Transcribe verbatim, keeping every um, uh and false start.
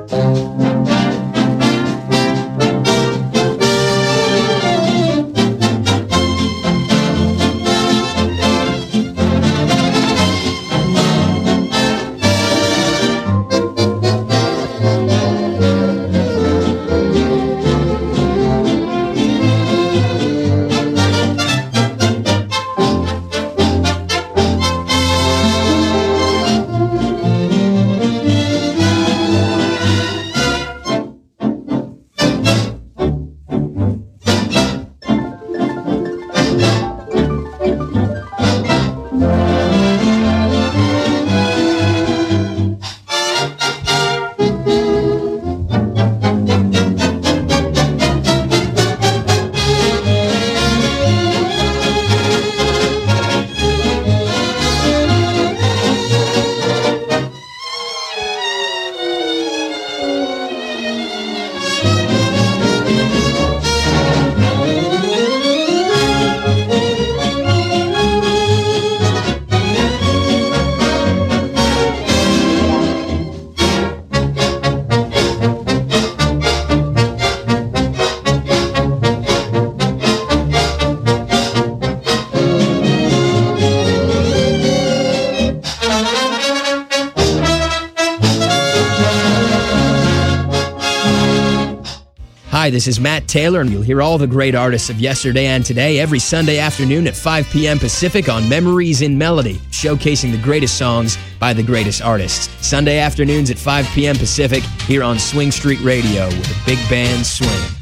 Hi, this is Matt Taylor, and you'll hear all the great artists of yesterday and today every Sunday afternoon at five p.m. Pacific on Memories in Melody, showcasing the greatest songs by the greatest artists. Sunday afternoons at five p.m. Pacific here on Swing Street Radio with a big band swing.